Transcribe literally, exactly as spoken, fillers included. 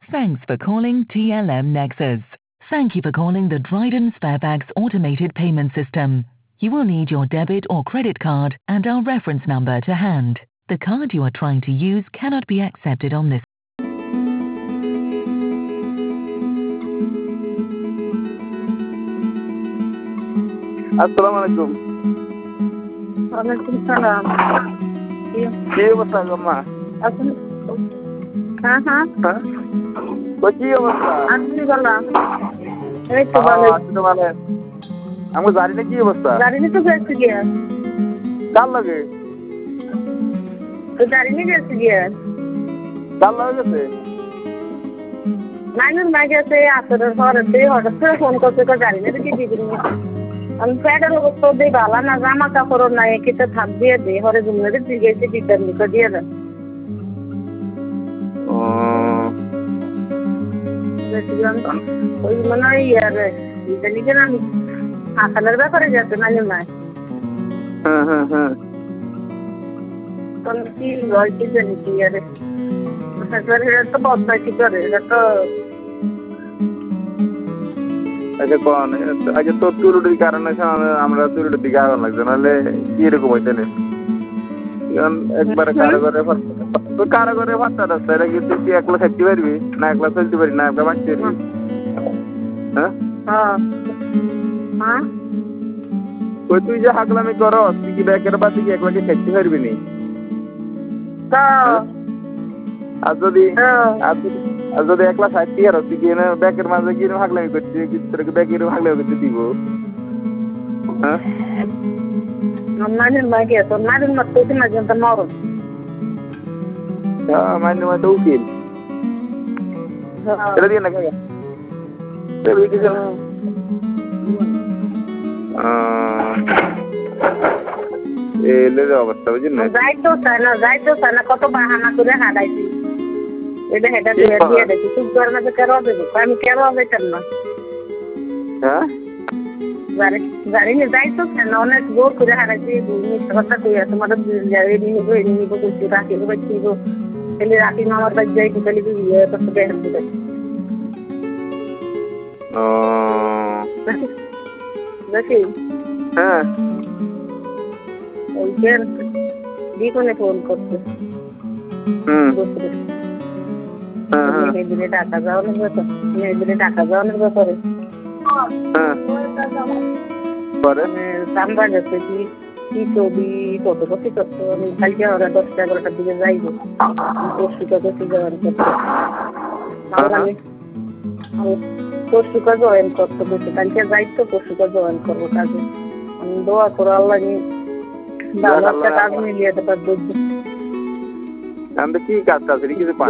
Thanks for calling T L M Nexus. Thank you for calling the Dryden Sparebags automated payment system. You will need your debit or credit card and our reference number to hand. The card you are trying to use cannot be accepted on this. আসসালামু আলাইকুম। ওয়ালাইকুম সালাম। কি অবস্থা আম্মা? আপনি হ্যাঁ হ্যাঁ হ্যাঁ তো কি অবস্থা? আপনি বললাম এই তো ভালো। তো ভালো। আমি জানি না কি অবস্থা। গাড়ি নিতে গেছি গিয়া। কাল লাগে? তো গাড়ি নিয়ে গেছি গিয়া। কাল লাগে গেছে? নাইনুর মাই গেছে আসরের পরে হঠাৎ করে ফোন করছে গাড়ি নিতে কি দিবি না। আমি প্যাডের অবস্থা দিয়ে ভালো না, জামা কাপড় নাই, কিতে থাক দিয়ে দিই হরে জুমলে দিয়ে গেছি বিটার নিকো দিয়ে দেন। ও ওই মনে হয় ইয়ার ইদানি যেন আমি হাসানের ব্যাপারে যাচ্ছে নাইনুর মাই। হ্যাঁ হ্যাঁ হ্যাঁ তখন কি হয় কি জানি কি আরে এটা তো বদমাইশি করে, এটা তো আচ্ছা কোন আচ্ছা তোর চুরুটির কারণে আমরা চুরুটির দিকে আগান লাগছে, নাহলে কি এরকম হইতে নেই একবারে কারাগারে কারাগারে ভাতটা রাস্তা এটা কি তুই একলা থাকতে পারবি না, একলা চলতে পারি না, একলা বাঁচতে পারবি? হ্যাঁ হ্যাঁ ওই তুই যে হাগলামি করো তুই কি ব্যাগের বাদ দিকে একলাকে খেতে পারবি নি? আর যদি আর যদি একলা থাকতি আর তুই কি ব্যাগের মাঝে গিয়ে হাগলামি করছি তোকে ব্যাগের হাগলামি করতে দিব? হ্যাঁ নানির মা গিয়ে তোর নানির মা তো না জানতে মরণ। হ্যাঁ মাইনে মা তো উকিল এটা দিয়ে না কাকা এলে অবস্থা বুঝলি না, যাইতো চায় না যাইতো চায় না, কত বাহানা করে হারাইছি এটা হেটা দিয়ে দিয়ে দেখি তুই তোর মাঝে কেন দেবো আমি কেন যাইতাম না। হ্যাঁ গাড়ি নিয়ে যাইতো চায় না, অনেক জোর করে হারাইছি মিথ্যা কথা কই তোমার এড়ি নিবো এড়ি নিবো করছি রাখি বাচ্চিব তাহলে রাখি আমার বাড়ি যাইছি তাহলে ইয়ে করতে বের দিবে। ও দেখি হ্যাঁ ওই যে দিকনে ফোন করছে মেয়েদিনে টাকা যাওয়ানোর ব্যাপার মেয়েদিনে টাকা যাওয়ানোর ব্যাপারে সামবা যাচ্ছে কি কি ছবি ফটোকপি করতো আমি কালকে ওরা দশটা এগারোটার দিকে যাইবো পরশুটা করছি জয়েন করতে আমি পরশুটা জয়েন করতে বলছি কালকে যাইতো পরশুটা জয়েন করবো কাজে। আমি দোয়া করো আল্লাহ নিয়ে ভালো একটা কাজ মিলিয়ে দেবার বুঝছি। কি কাজ কাজ কিছু